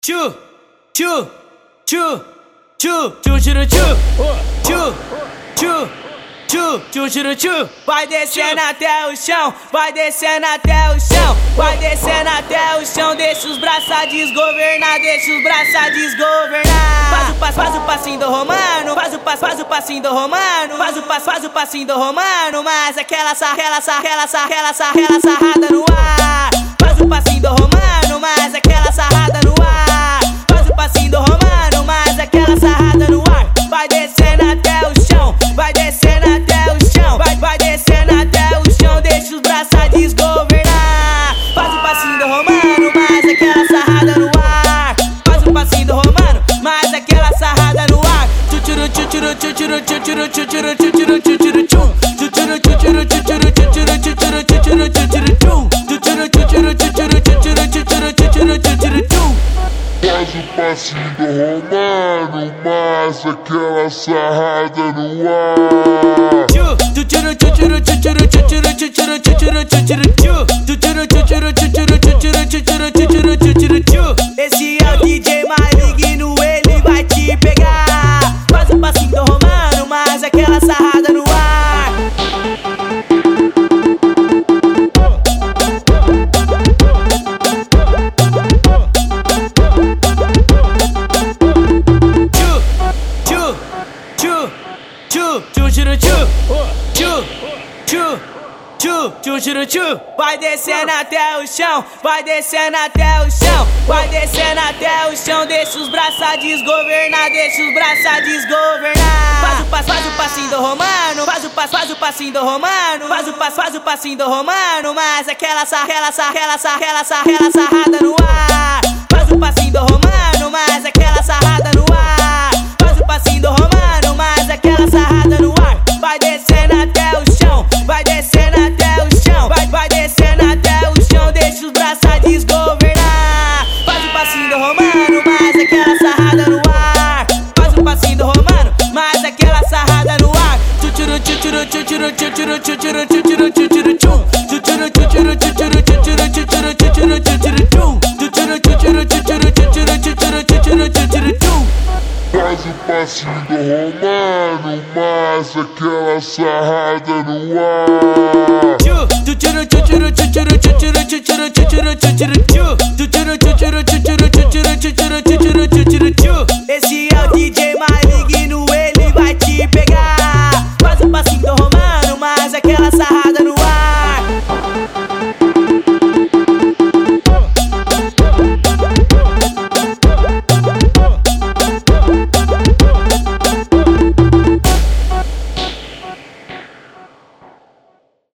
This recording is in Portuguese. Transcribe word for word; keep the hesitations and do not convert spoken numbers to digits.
Tchu, tchu, tchu, tchu, tchu, tchu, tchu, tchu, tchu, tchu, tchu, tchu, tchu. Vai descendo até o chão, vai descendo até o chão, vai descendo até o chão. Deixa os braços desgovernar, deixa os braços desgovernar. Faz o passo, faz o passinho do romano, faz o passo, faz o passinho do romano, faz o passo, faz o passinho do romano. Mas aquela sarrela, sarrela, sarrela, sarrela, sarrada no ar. Faz o passinho do romano, mas aquela sarrada no ar. Faz o passinho do romano, mas aquela sarrada no ar. Vai descendo até o chão, vai descendo até o chão, vai, vai descendo até o chão. Deixa os braços desgovernar. Faz o passinho do romano, mas aquela sarrada no ar. Faz o passinho do romano, mas aquela sarrada no ar. Tchuru tchuru tchuru tchuru tchuru tchuru tchuru tchuru tchuru tchuru tchuru tchuru tchuru tchuru tchuru tchuru tchuru. Faz o passinho do romano, mas aquela sarrada no ar. Esse é o D J maligno, ele vai te pegar. Faz o passinho do romano, mas aquela sarrada no ar. Tchu, tchu, tchu, tchu. Vai descendo até o chão, vai descendo até o chão, vai descendo até o chão. Deixa os braços desgovernar, deixa os braços desgovernar. Faz o passo, faz o passinho do romano, faz o passo, faz o passinho do romano, faz o passo, faz o passinho do romano. Mas aquela sarrela, sarrela, sarrela, sarrela, sarrada no ar. Faz o passinho do romano, mas aquela sarrada no ar. Faz o passinho do romano, mas aquela sarrada no ar. Vai descendo até o chão, vai descendo até o chão, vai, vai descendo até o chão. Deixa os braços desgovernar. Faz o passinho do romano, mas aquela sarrada no ar. Faz o passinho do romano, mas aquela sarrada no ar. Tchuru tchuru tchuru tchuru tchuru tchuru tchuru tchuru tchuru tchuru tchuru tchuru tchuru tchuru tchuru tchuru tchuru tchuru tchuru tchuru. Faz o passinho do romano, mas aquela sarrada no ar. Tchu, tchuru tchuru tchuru tchuru tchuru tchuru tchuru tchuru tchuru tchuru tchuru tchuru tchuru tchuru tchuru tchuru.